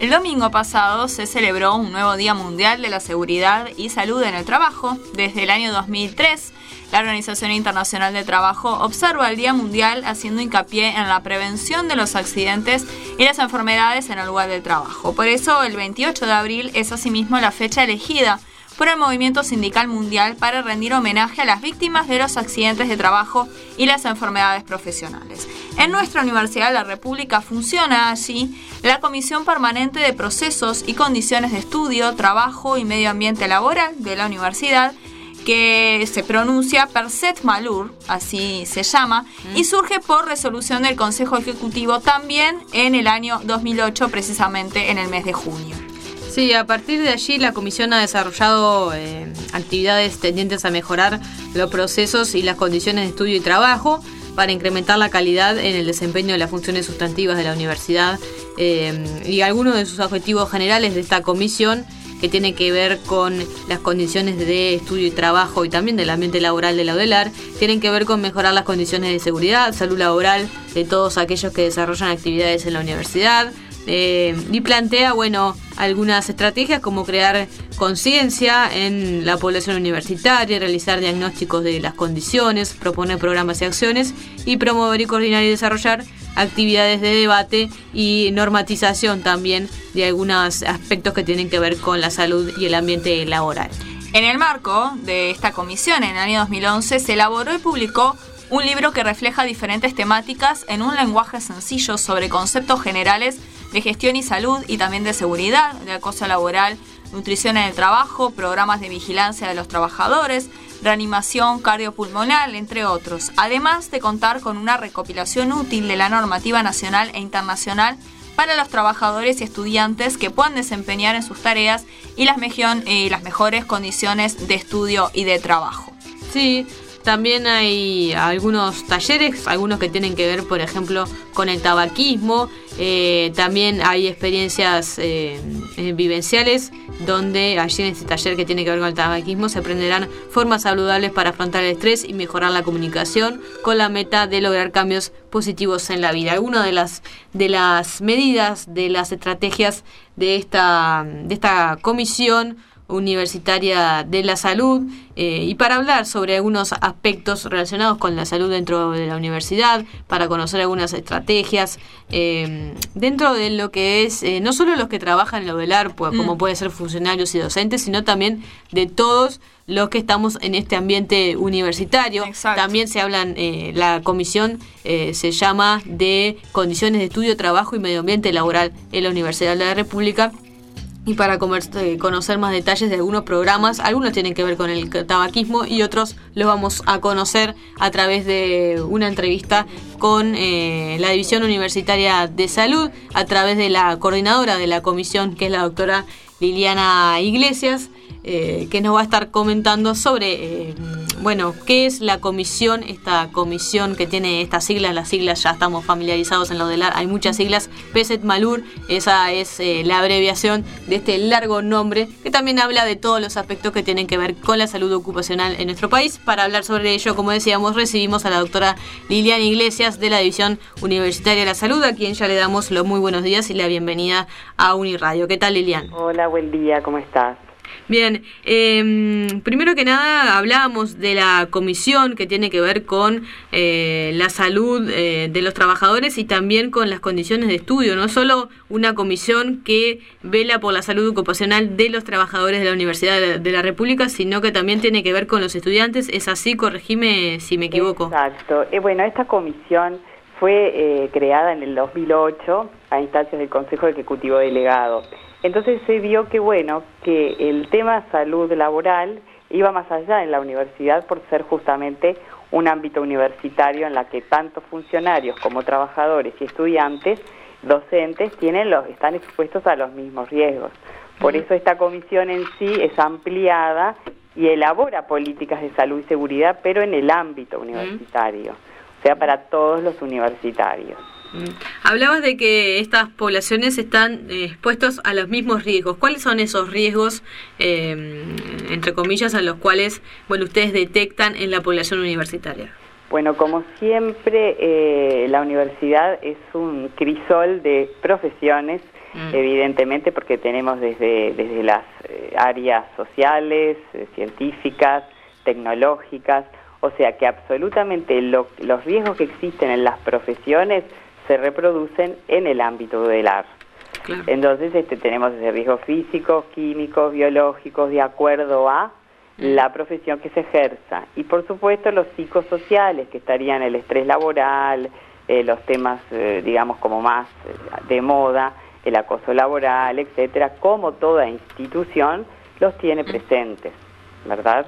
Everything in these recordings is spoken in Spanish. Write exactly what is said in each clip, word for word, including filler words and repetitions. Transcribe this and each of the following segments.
El domingo pasado se celebró un nuevo Día Mundial de la Seguridad y Salud en el Trabajo. Desde el año dos mil tres, la Organización Internacional del Trabajo observa el Día Mundial haciendo hincapié en la prevención de los accidentes y las enfermedades en el lugar del trabajo. Por eso, el veintiocho de abril es asimismo la fecha elegida por el Movimiento Sindical Mundial para rendir homenaje a las víctimas de los accidentes de trabajo y las enfermedades profesionales. En nuestra Universidad de la República funciona allí la Comisión Permanente de Procesos y Condiciones de Estudio, Trabajo y Medio Ambiente Laboral de la universidad, que se pronuncia Percet Malur, así se llama, mm. y surge por resolución del Consejo Ejecutivo también en el año dos mil ocho, precisamente en el mes de junio. Sí, a partir de allí la comisión ha desarrollado eh, actividades tendientes a mejorar los procesos y las condiciones de estudio y trabajo para incrementar la calidad en el desempeño de las funciones sustantivas de la universidad. Eh, y algunos de sus objetivos generales de esta comisión, que tiene que ver con las condiciones de estudio y trabajo y también del ambiente laboral de la UDELAR, tienen que ver con mejorar las condiciones de seguridad, salud laboral de todos aquellos que desarrollan actividades en la universidad. Eh, y plantea, bueno, algunas estrategias como crear conciencia en la población universitaria, realizar diagnósticos de las condiciones, proponer programas y acciones y promover y coordinar y desarrollar actividades de debate y normatización también de algunos aspectos que tienen que ver con la salud y el ambiente laboral. En el marco de esta comisión, en el año dos mil once, se elaboró y publicó un libro que refleja diferentes temáticas en un lenguaje sencillo sobre conceptos generales de gestión y salud y también de seguridad, de acoso laboral, nutrición en el trabajo, programas de vigilancia de los trabajadores, reanimación cardiopulmonar, entre otros, además de contar con una recopilación útil de la normativa nacional e internacional para los trabajadores y estudiantes que puedan desempeñar en sus tareas y las, mejion, eh, las mejores condiciones de estudio y de trabajo. Sí. También hay algunos talleres, algunos que tienen que ver, por ejemplo, con el tabaquismo. Eh, también hay experiencias eh, eh, vivenciales donde allí en este taller que tiene que ver con el tabaquismo se aprenderán formas saludables para afrontar el estrés y mejorar la comunicación con la meta de lograr cambios positivos en la vida. Algunas de las, de las medidas, de las estrategias de esta, de esta comisión universitaria de la salud, eh, y para hablar sobre algunos aspectos relacionados con la salud dentro de la universidad, para conocer algunas estrategias eh, dentro de lo que es eh, no solo los que trabajan en la UDELAR, pues, mm. como pueden ser funcionarios y docentes, sino también de todos los que estamos en este ambiente universitario. Exacto. También se hablan, eh, la comisión eh, se llama de condiciones de estudio, trabajo y medio ambiente laboral en la Universidad de la República. Y para conocer más detalles de algunos programas, algunos tienen que ver con el tabaquismo y otros los vamos a conocer a través de una entrevista con eh, la División Universitaria de Salud, a través de la coordinadora de la comisión, que es la doctora Liliana Iglesias, eh, que nos va a estar comentando sobre, eh, bueno, qué es la comisión, esta comisión que tiene estas siglas. Las siglas ya estamos familiarizados en lo de la, hay muchas siglas. Percet Malur, esa es eh, la abreviación de este largo nombre, que también habla de todos los aspectos que tienen que ver con la salud ocupacional en nuestro país. Para hablar sobre ello, como decíamos, recibimos a la doctora Liliana Iglesias de la División Universitaria de la Salud, a quien ya le damos los muy buenos días y la bienvenida a Uniradio. ¿Qué tal, Liliana? Hola, buen día, ¿cómo estás? Bien, eh, primero que nada hablábamos de la comisión que tiene que ver con eh, la salud eh, de los trabajadores y también con las condiciones de estudio. No solo una comisión que vela por la salud ocupacional de los trabajadores de la Universidad de la, de la República, sino que también tiene que ver con los estudiantes. ¿Es así? Corregime si me equivoco. Exacto. Eh, bueno, esta comisión fue eh, creada en el dos mil ocho a instancias del Consejo Ejecutivo Delegado. Entonces se vio que, bueno, que el tema salud laboral iba más allá en la universidad por ser justamente un ámbito universitario en la que tanto funcionarios como trabajadores y estudiantes, docentes, tienen los, están expuestos a los mismos riesgos. Por eso esta comisión en sí es ampliada y elabora políticas de salud y seguridad, pero en el ámbito universitario, o sea, para todos los universitarios. Hablabas de que estas poblaciones están eh, expuestos a los mismos riesgos. ¿Cuáles son esos riesgos, eh, entre comillas, a los cuales, bueno, ustedes detectan en la población universitaria? Bueno, como siempre, eh, la universidad es un crisol de profesiones mm. evidentemente porque tenemos desde, desde las eh, áreas sociales, eh, científicas, tecnológicas, o sea que absolutamente lo, los riesgos que existen en las profesiones se reproducen en el ámbito tutelar. Claro. Entonces este, tenemos desde riesgos físicos, químicos, biológicos, de acuerdo a mm. la profesión que se ejerza. Y por supuesto los psicosociales, que estarían el estrés laboral, eh, los temas, eh, digamos, como más eh, de moda, el acoso laboral, etcétera, como toda institución los tiene presentes, ¿verdad?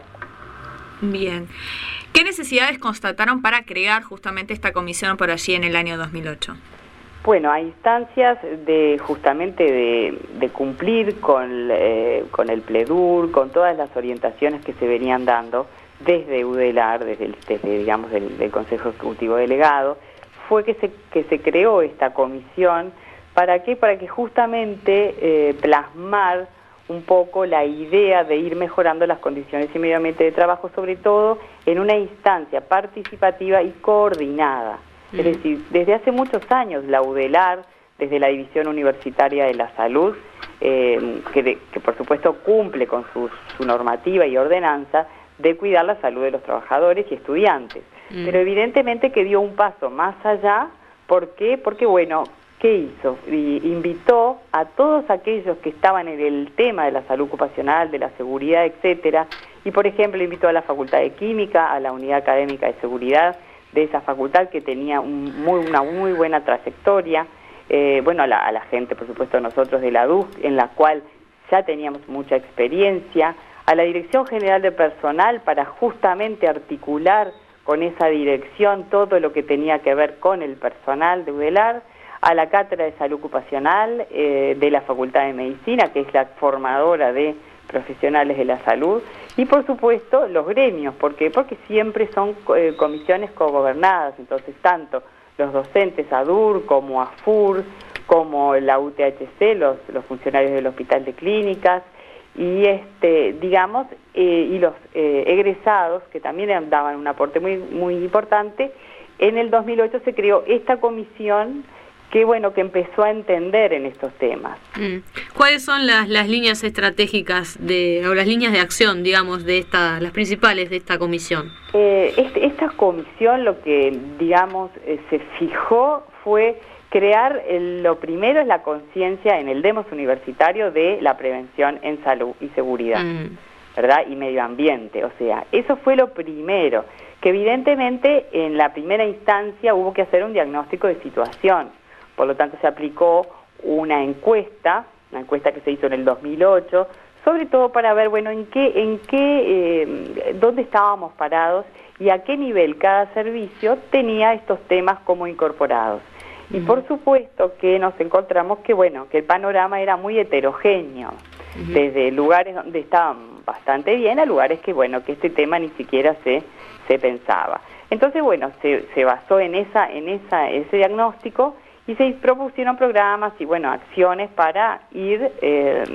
Bien. ¿Qué necesidades constataron para crear justamente esta comisión por allí en el año dos mil ocho? Bueno, a instancias de justamente de, de cumplir con, eh, con el PLEDUR, con todas las orientaciones que se venían dando desde UDELAR, desde, el, desde digamos, del, del Consejo Ejecutivo Delegado, fue que se, que se creó esta comisión. ¿Para qué? Para que justamente eh, plasmar un poco la idea de ir mejorando las condiciones y medio ambiente de trabajo, sobre todo en una instancia participativa y coordinada. Mm. Es decir, desde hace muchos años la UDELAR, desde la División Universitaria de la Salud, eh, que, de, que por supuesto cumple con su, su normativa y ordenanza de cuidar la salud de los trabajadores y estudiantes. Mm. Pero evidentemente que dio un paso más allá. ¿Por qué? Porque, bueno, ¿qué hizo? Y invitó a todos aquellos que estaban en el tema de la salud ocupacional, de la seguridad, etcétera, y por ejemplo invitó a la Facultad de Química, a la Unidad Académica de Seguridad de esa facultad que tenía un, muy, una muy buena trayectoria, eh, bueno, a la, a la gente, por supuesto, nosotros de la D U C, en la cual ya teníamos mucha experiencia, a la Dirección General de Personal para justamente articular con esa dirección todo lo que tenía que ver con el personal de UDELAR, a la Cátedra de Salud Ocupacional eh, de la Facultad de Medicina, que es la formadora de profesionales de la salud, y por supuesto los gremios. ¿Por qué? Porque siempre son eh, comisiones cogobernadas, entonces tanto los docentes A D U R como A F U R, como la U T H C, los, los funcionarios del Hospital de Clínicas, y este, digamos, eh, y los eh, egresados, que también daban un aporte muy, muy importante. En el dos mil ocho se creó esta comisión que bueno, que empezó a entender en estos temas. Mm. ¿Cuáles son las, las líneas estratégicas de, o las líneas de acción, digamos, de esta, las principales de esta comisión? Eh, este, esta comisión lo que, digamos, eh, se fijó fue crear, el, lo primero es la conciencia en el demos universitario de la prevención en salud y seguridad, mm. ¿verdad? Y medio ambiente, o sea, eso fue lo primero, que evidentemente en la primera instancia hubo que hacer un diagnóstico de situación. Por lo tanto, se aplicó una encuesta, una encuesta que se hizo en el dos mil ocho, sobre todo para ver, bueno, en qué, en qué, eh, dónde estábamos parados y a qué nivel cada servicio tenía estos temas como incorporados. Y uh-huh. por supuesto que nos encontramos que, bueno, que el panorama era muy heterogéneo, uh-huh. desde lugares donde estaban bastante bien a lugares que, bueno, que este tema ni siquiera se, se pensaba. Entonces, bueno, se, se basó en esa, en esa, ese diagnóstico. Y se propusieron programas y, bueno, acciones para ir eh,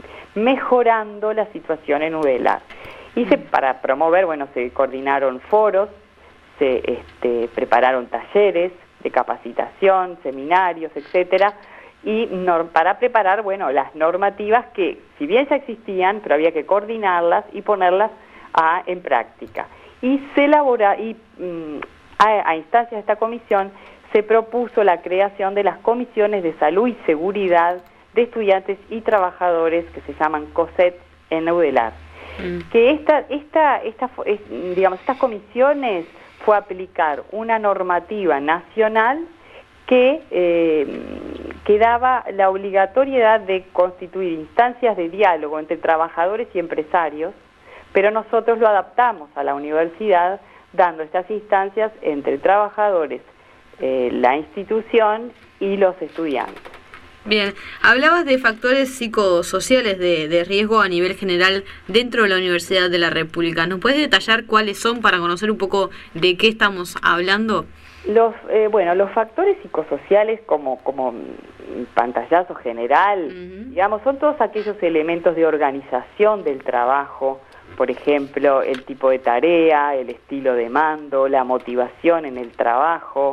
mejorando la situación en UDELAR. Y se, para promover, bueno, se coordinaron foros, se este, prepararon talleres de capacitación, seminarios, etcétera, y no, para preparar, bueno, las normativas que, si bien ya existían, pero había que coordinarlas y ponerlas a, en práctica. Y se elabora, y mm, a, a instancias de esta comisión, se propuso la creación de las comisiones de salud y seguridad de estudiantes y trabajadores que se llaman COSET en UDELAR. Mm. Que esta, esta, esta, digamos, estas comisiones fue aplicar una normativa nacional que, eh, que daba la obligatoriedad de constituir instancias de diálogo entre trabajadores y empresarios, pero nosotros lo adaptamos a la universidad dando estas instancias entre trabajadores, Eh, la institución y los estudiantes. Bien, hablabas de factores psicosociales de, de riesgo a nivel general dentro de la Universidad de la República. ¿Nos puedes detallar cuáles son para conocer un poco de qué estamos hablando? Los, eh, bueno, los factores psicosociales como, como pantallazo general, uh-huh. digamos, son todos aquellos elementos de organización del trabajo, por ejemplo, el tipo de tarea, el estilo de mando, la motivación en el trabajo,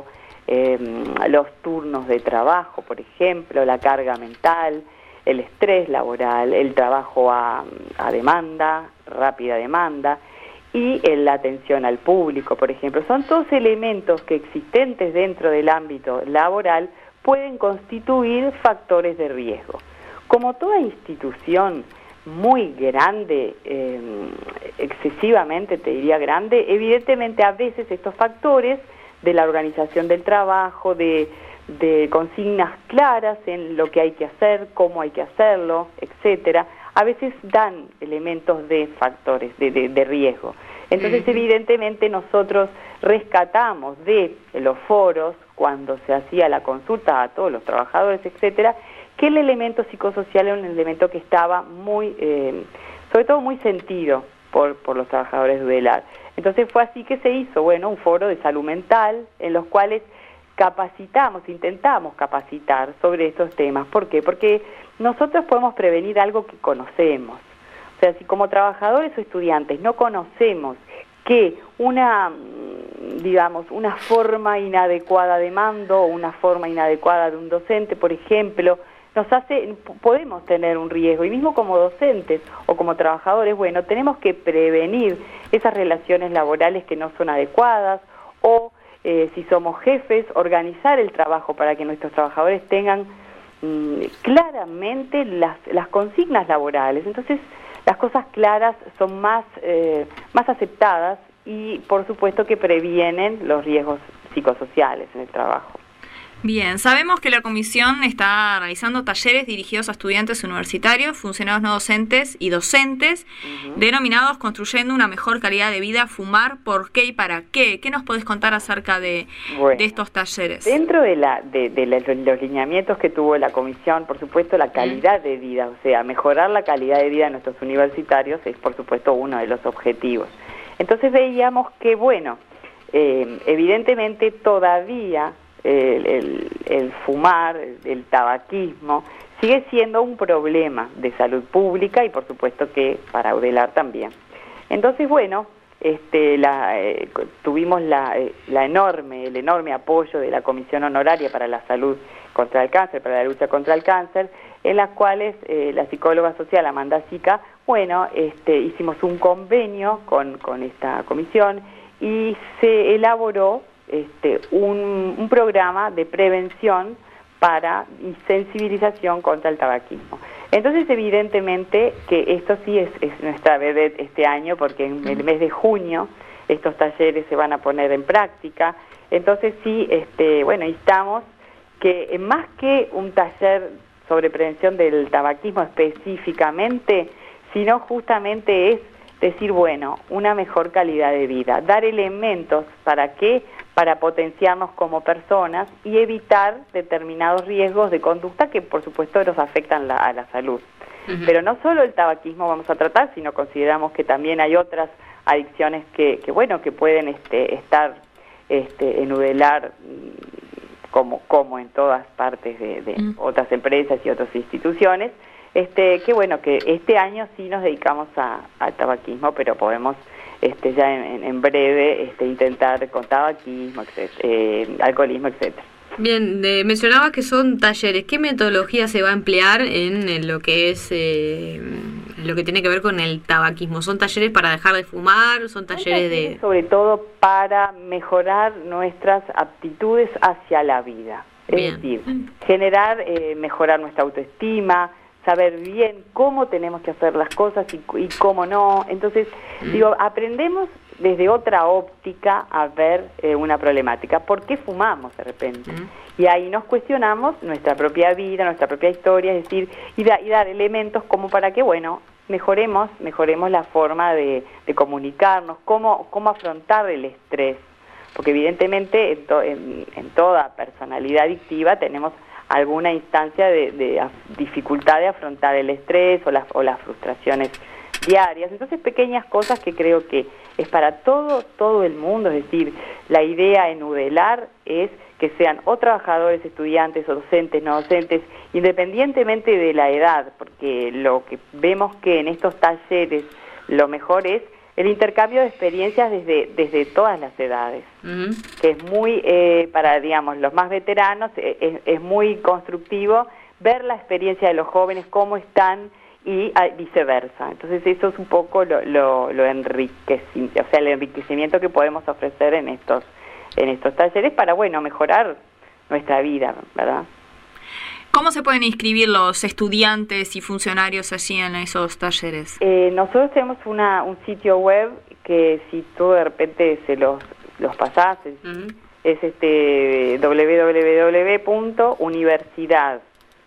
eh, los turnos de trabajo, por ejemplo, la carga mental, el estrés laboral, el trabajo a, a demanda, rápida demanda, y en la atención al público, por ejemplo. Son todos elementos que existentes dentro del ámbito laboral pueden constituir factores de riesgo. Como toda institución muy grande, eh, excesivamente te diría grande, evidentemente a veces estos factores de la organización del trabajo, de, de consignas claras en lo que hay que hacer, cómo hay que hacerlo, etcétera, a veces dan elementos de factores de, de, de riesgo. Entonces, uh-huh. evidentemente nosotros rescatamos de los foros, cuando se hacía la consulta a todos los trabajadores, etcétera, que el elemento psicosocial era un elemento que estaba muy, eh, sobre todo muy sentido por, por los trabajadores de UDELAR. Entonces fue así que se hizo, bueno, un foro de salud mental en los cuales capacitamos, intentamos capacitar sobre estos temas. ¿Por qué? Porque nosotros podemos prevenir algo que conocemos. O sea, si como trabajadores o estudiantes no conocemos que una, digamos, una forma inadecuada de mando o una forma inadecuada de un docente, por ejemplo, nos hace, podemos tener un riesgo, y mismo como docentes o como trabajadores, bueno, tenemos que prevenir esas relaciones laborales que no son adecuadas, o eh, si somos jefes, organizar el trabajo para que nuestros trabajadores tengan mmm, claramente las, las consignas laborales. Entonces, las cosas claras son más, eh, más aceptadas y, por supuesto, que previenen los riesgos psicosociales en el trabajo. Bien, sabemos que la comisión está realizando talleres dirigidos a estudiantes universitarios, funcionarios no docentes y docentes, uh-huh. denominados Construyendo una mejor calidad de vida, fumar, por qué y para qué. ¿Qué nos podés contar acerca de, bueno, de estos talleres? Dentro de, la, de, de los, los lineamientos que tuvo la comisión, por supuesto, la calidad uh-huh. de vida, o sea, mejorar la calidad de vida de nuestros universitarios es, por supuesto, uno de los objetivos. Entonces veíamos que, bueno, eh, evidentemente todavía El, el, el fumar, el, el tabaquismo, sigue siendo un problema de salud pública y por supuesto que para UDELAR también. Entonces, bueno, este, la, eh, tuvimos la, eh, la enorme, el enorme apoyo de la Comisión Honoraria para la Salud contra el Cáncer, para la lucha contra el cáncer, en las cuales eh, la psicóloga social Amanda Sica, bueno, este, hicimos un convenio con, con esta comisión y se elaboró Este, un, un programa de prevención para y sensibilización contra el tabaquismo. Entonces, evidentemente que esto sí es, es nuestra vedette este año, porque en el mes de junio estos talleres se van a poner en práctica. Entonces sí, este, bueno, instamos que más que un taller sobre prevención del tabaquismo específicamente, sino justamente es decir, bueno, una mejor calidad de vida, dar elementos para que para potenciarnos como personas y evitar determinados riesgos de conducta que por supuesto nos afectan la, a la salud. Uh-huh. Pero no solo el tabaquismo vamos a tratar, sino consideramos que también hay otras adicciones que, que bueno, que pueden este, estar este, en UDELAR como, como en todas partes de, de uh-huh. otras empresas y otras instituciones. Este, que bueno, que este año sí nos dedicamos a, al tabaquismo, pero podemos este, ya en, en breve este, intentar con tabaquismo, etcétera, eh, alcoholismo, etcétera. Bien, eh, mencionabas que son talleres. ¿Qué metodología se va a emplear en, en lo que es eh, lo que tiene que ver con el tabaquismo? ¿Son talleres para dejar de fumar? ¿Son talleres de...? Sobre todo para mejorar nuestras aptitudes hacia la vida. Es Bien. decir, generar, eh, mejorar nuestra autoestima, saber bien cómo tenemos que hacer las cosas y, y cómo no. Entonces, mm. digo, aprendemos desde otra óptica a ver eh, una problemática. ¿Por qué fumamos de repente? Mm. Y ahí nos cuestionamos nuestra propia vida, nuestra propia historia, es decir, y, da, y dar elementos como para que, bueno, mejoremos, mejoremos la forma de, de comunicarnos, cómo, cómo afrontar el estrés. Porque evidentemente en, to, en, en toda personalidad adictiva tenemos alguna instancia de, de dificultad de afrontar el estrés o las, o las frustraciones diarias. Entonces, pequeñas cosas que creo que es para todo, todo el mundo. Es decir, la idea en UDELAR es que sean o trabajadores, estudiantes o docentes, no docentes, independientemente de la edad, porque lo que vemos que en estos talleres lo mejor es el intercambio de experiencias desde, desde todas las edades, uh-huh. que es muy, eh, para, digamos, los más veteranos, es, es muy constructivo ver la experiencia de los jóvenes, cómo están, y viceversa. Entonces eso es un poco lo, lo, lo enriquecimiento, o sea, el enriquecimiento que podemos ofrecer en estos, en estos talleres para, bueno, mejorar nuestra vida, ¿verdad? ¿Cómo se pueden inscribir los estudiantes y funcionarios allí en esos talleres? Eh, nosotros tenemos una, un sitio web que si tú de repente se los, los pasases, uh-huh. es este doble u doble u doble u punto universidad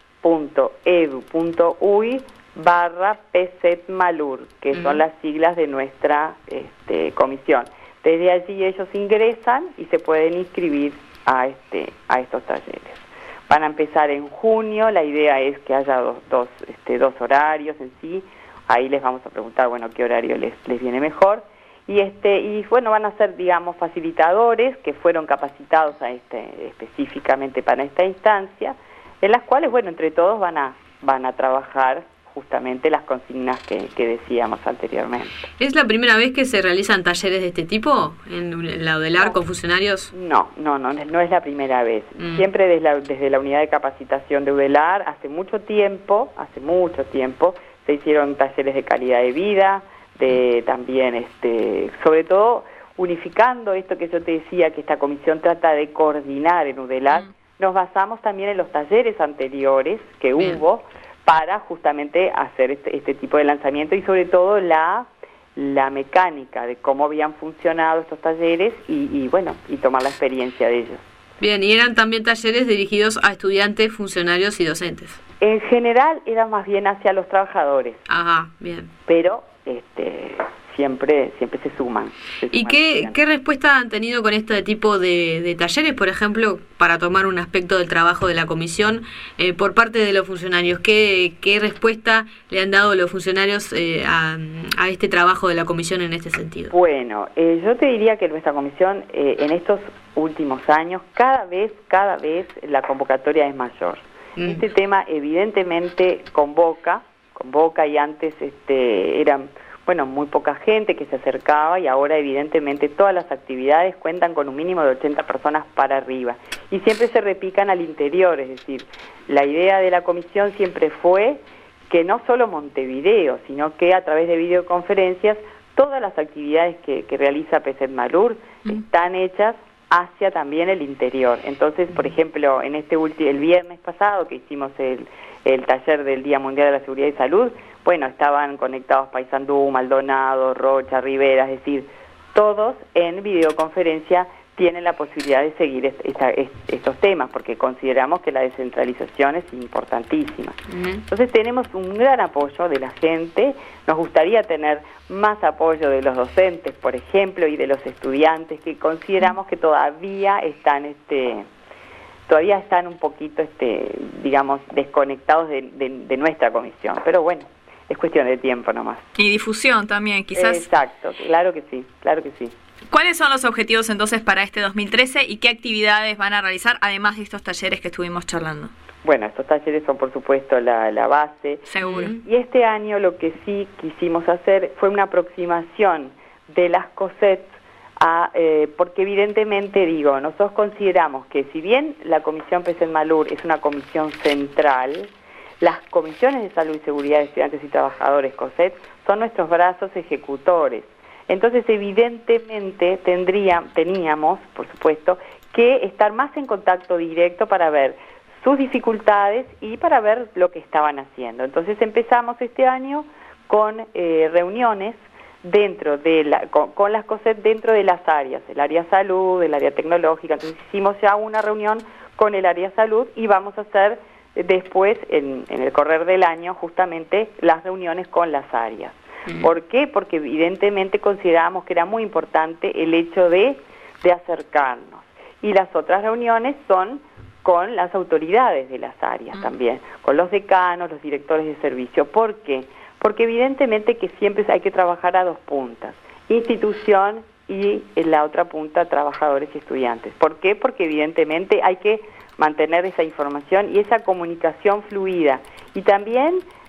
punto edu punto uy barra PSETMALUR, que uh-huh. son las siglas de nuestra este, comisión. Desde allí ellos ingresan y se pueden inscribir a, este, a estos talleres. Van a empezar en junio, la idea es que haya dos, dos, este, dos horarios en sí, ahí les vamos a preguntar, bueno, qué horario les, les viene mejor, y este y bueno, van a ser, digamos, facilitadores que fueron capacitados a este, específicamente para esta instancia, en las cuales, bueno, entre todos van a, van a trabajar justamente las consignas que, que decíamos anteriormente. ¿Es la primera vez que se realizan talleres de este tipo en la UDELAR no, con funcionarios? No, no, no, no es la primera vez. Mm. Siempre desde la, desde la unidad de capacitación de UDELAR, hace mucho tiempo, hace mucho tiempo, se hicieron talleres de calidad de vida, de también, este, sobre todo, unificando esto que yo te decía, que esta comisión trata de coordinar en UDELAR, mm. nos basamos también en los talleres anteriores que Bien. hubo, para justamente hacer este, este tipo de lanzamiento y sobre todo la, la mecánica de cómo habían funcionado estos talleres y, y bueno, y tomar la experiencia de ellos. Bien, y eran también talleres dirigidos a estudiantes, funcionarios y docentes. En general eran más bien hacia los trabajadores. Ajá, bien. Pero este siempre siempre se suman. Se ¿Y suman qué, qué respuesta han tenido con este tipo de, de talleres, por ejemplo, para tomar un aspecto del trabajo de la comisión, eh, por parte de los funcionarios? ¿Qué, qué respuesta le han dado los funcionarios eh, a, a este trabajo de la comisión en este sentido? Bueno, eh, yo te diría que nuestra comisión eh, en estos últimos años, cada vez, cada vez la convocatoria es mayor. Mm. Este tema evidentemente convoca, convoca y antes este eran... bueno, muy poca gente que se acercaba y ahora evidentemente todas las actividades cuentan con un mínimo de ochenta personas para arriba y siempre se repican al interior, es decir, la idea de la comisión siempre fue que no solo Montevideo, sino que a través de videoconferencias todas las actividades que, que realiza PSETMALUR mm. están hechas hacia también el interior. Entonces, por ejemplo, en este último, el viernes pasado que hicimos el, el taller del Día Mundial de la Seguridad y Salud, bueno, estaban conectados Paysandú, Maldonado, Rocha, Rivera, es decir, todos en videoconferencia tienen la posibilidad de seguir est esta, est estos temas, porque consideramos que la descentralización es importantísima. Uh-huh. Entonces tenemos un gran apoyo de la gente, nos gustaría tener más apoyo de los docentes, por ejemplo, y de los estudiantes, que consideramos que todavía están... este todavía están un poquito, este digamos, desconectados de, de, de nuestra comisión, pero bueno, es cuestión de tiempo nomás. Y difusión también, quizás. Exacto, claro que sí, claro que sí. ¿Cuáles son los objetivos entonces para este dos mil trece y qué actividades van a realizar, además de estos talleres que estuvimos charlando? Bueno, estos talleres son por supuesto la, la base. Seguro. Y este año lo que sí quisimos hacer fue una aproximación de las COSET, a, eh, porque evidentemente, digo, nosotros consideramos que si bien la Comisión PSETMALUR es una comisión central, las comisiones de salud y seguridad de estudiantes y trabajadores, COSET, son nuestros brazos ejecutores. Entonces, evidentemente, tendría, teníamos, por supuesto, que estar más en contacto directo para ver sus dificultades y para ver lo que estaban haciendo. Entonces, empezamos este año con eh, reuniones dentro de la, con, con las COSET dentro de las áreas, el área salud, el área tecnológica. Entonces, hicimos ya una reunión con el área salud y vamos a hacer después, en, en el correr del año, justamente las reuniones con las áreas. Mm. ¿Por qué? Porque evidentemente consideramos que era muy importante el hecho de, de acercarnos. Y las otras reuniones son con las autoridades de las áreas mm. también, con los decanos, los directores de servicio. ¿Por qué? Porque evidentemente que siempre hay que trabajar a dos puntas, institución y en la otra punta trabajadores y estudiantes. ¿Por qué? Porque evidentemente hay que mantener esa información y esa comunicación fluida y también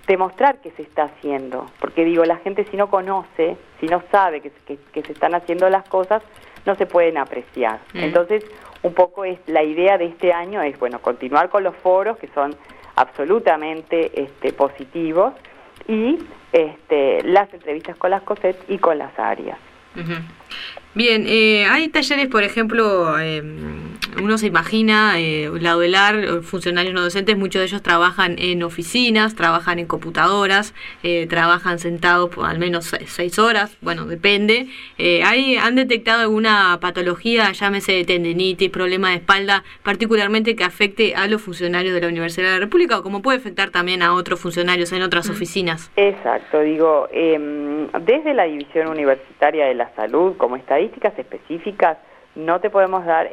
demostrar que se está haciendo, porque digo, la gente si no conoce, si no sabe que, que, que se están haciendo las cosas, no se pueden apreciar. Mm. Entonces, un poco es la idea de este año es, bueno, continuar con los foros que son absolutamente este, positivos y este, las entrevistas con las COSET y con las áreas. Uh-huh. Bien, eh, hay talleres, por ejemplo, eh, uno se imagina, eh, lado del A R, funcionarios no docentes, muchos de ellos trabajan en oficinas, trabajan en computadoras, eh, trabajan sentados por al menos seis horas, bueno, depende. Eh, ¿hay, ¿Han detectado alguna patología, llámese tendinitis, problema de espalda, particularmente que afecte a los funcionarios de la Universidad de la República, o como puede afectar también a otros funcionarios en otras mm. oficinas? Exacto, digo, eh, desde la División Universitaria de la Salud, como estadísticas específicas, no te podemos dar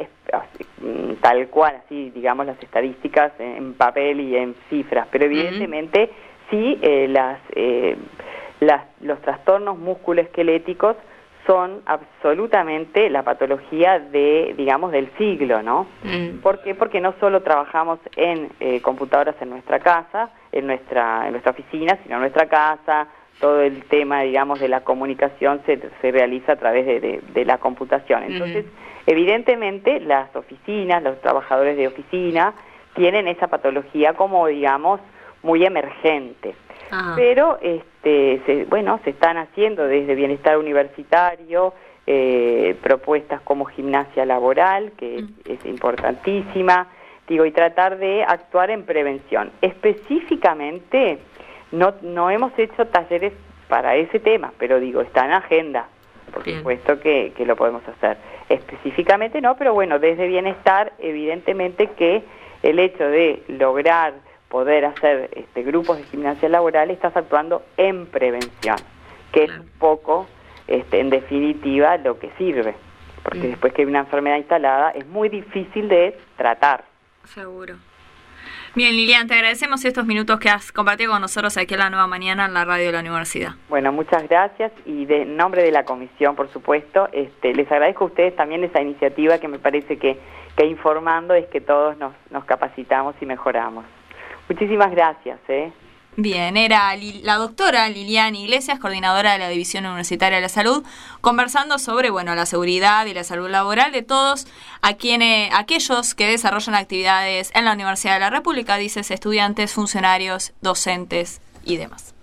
tal cual, así digamos, las estadísticas en papel y en cifras, pero evidentemente uh-huh. sí eh, las, eh, las los trastornos musculoesqueléticos son absolutamente la patología de, digamos, del siglo, ¿no? Uh-huh. ¿Por qué? Porque no solo trabajamos en eh, computadoras en nuestra casa, en nuestra en nuestra oficina, sino en nuestra casa. Todo el tema, digamos, de la comunicación se, se realiza a través de, de, de la computación. Entonces, uh-huh. evidentemente, las oficinas, los trabajadores de oficina, tienen esa patología como, digamos, muy emergente. Uh-huh. Pero, este, se, bueno, se están haciendo desde bienestar universitario, eh, propuestas como gimnasia laboral, que uh-huh. es, es importantísima, digo, y tratar de actuar en prevención. Específicamente, No, no hemos hecho talleres para ese tema, pero digo, está en agenda, por Bien. supuesto que, que lo podemos hacer. Específicamente no, pero bueno, desde bienestar, evidentemente que el hecho de lograr poder hacer este, grupos de gimnasia laboral, estás actuando en prevención, que claro. es un poco, este, en definitiva, lo que sirve, porque mm. después que hay una enfermedad instalada, es muy difícil de tratar. Seguro. Bien, Lilian, te agradecemos estos minutos que has compartido con nosotros aquí en La Nueva Mañana en la radio de la universidad. Bueno, muchas gracias y de, en nombre de la comisión, por supuesto, este, les agradezco a ustedes también esa iniciativa que me parece que, que informando es que todos nos, nos capacitamos y mejoramos. Muchísimas gracias. ¿eh? Bien, era la doctora Lilian Iglesias, coordinadora de la División Universitaria de la Salud, conversando sobre, bueno, la seguridad y la salud laboral de todos a quienes, aquellos que desarrollan actividades en la Universidad de la República, dices, estudiantes, funcionarios, docentes y demás.